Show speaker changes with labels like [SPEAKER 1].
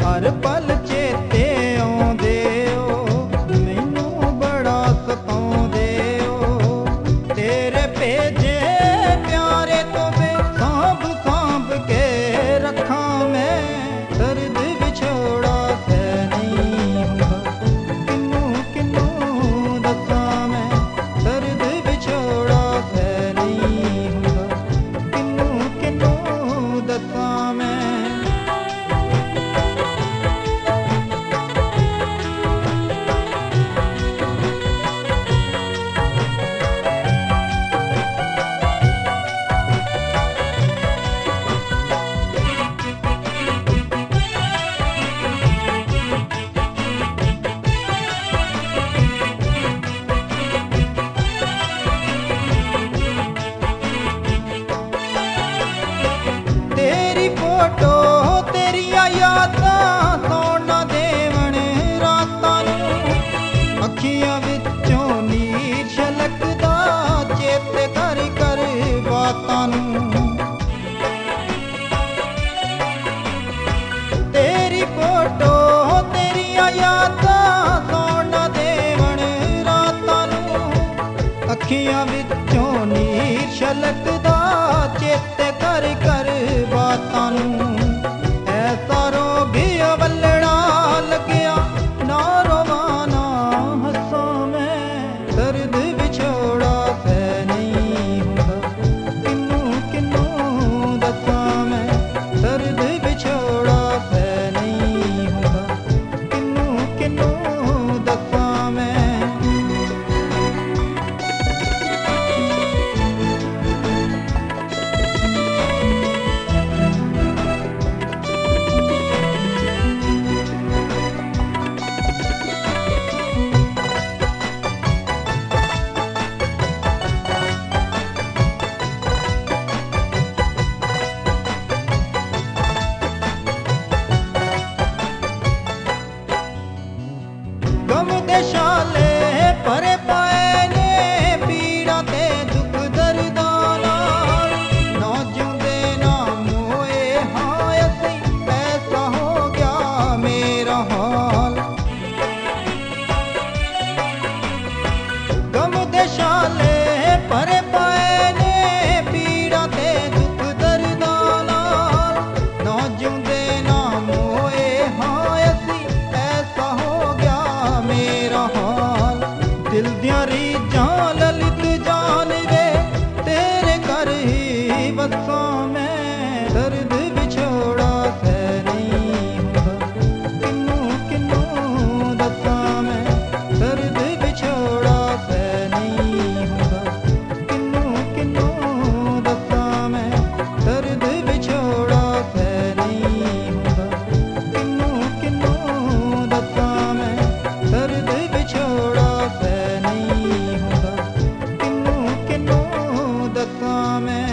[SPEAKER 1] हर पल चेते आउंदे ओ, मैनू बड़ा सताउंदे ओ। तेरे भेजे प्यारे तो वे सांभ सांभ के रखा मैं, दर्द विछोड़ा सह नहीं हुंदा, किनू किनू दसा मैं, दर्द विछोड़ा सह नहीं हुंदा, किनू किनू दसा मैं। तेरी फोटो तेरिया यादां सौण ना देवण रातां नूं, अखियां विचों नीर छलकदा चेते कर कर बातां नूं। तेरी फोटो तेरिया यादां सौण ना देवण रातां नूं, अखियां विचों नीर छलकदा चेते कर कर बातां नूं। ऐसा रोग अवलड़ा लग्या ना रोवां ना हसां मैं, दर्द विछोड़ा सह नहीं हुंदा, किनू किनू दसां मैं, दर्द विछोड़ा सह नहीं हुंदा, किनू किनू दसां मैं। गम दे शाले भरे पाए ने पीड़ा ते दुख दर्दां नाल, ना जिउंदे ना मोए हाय असीं, ऐसा हो गया मेरा हाल। गम दे शाले भरे पाए ने पीड़ा ते दुख दर्दां नाल, ना जिउंदे ना मोए हाय असीं, ऐसा हो गया मेरा हाल। दिल दियां रीझां ललित जान वे तेरे घर ही वसां मैं, दर्द विछोड़ा सह नहीं हुंदा, किनू किनू दसां मैं, दर्द विछोड़ा सह नहीं हुंदा, किनू किनू दसां मैं, दर्द विछोड़ा सह नहीं हुंदा, किनू किनू दसां मैं, दर्द विछोड़ा सह नहीं हुंदा, किनू किनू दसां मैं।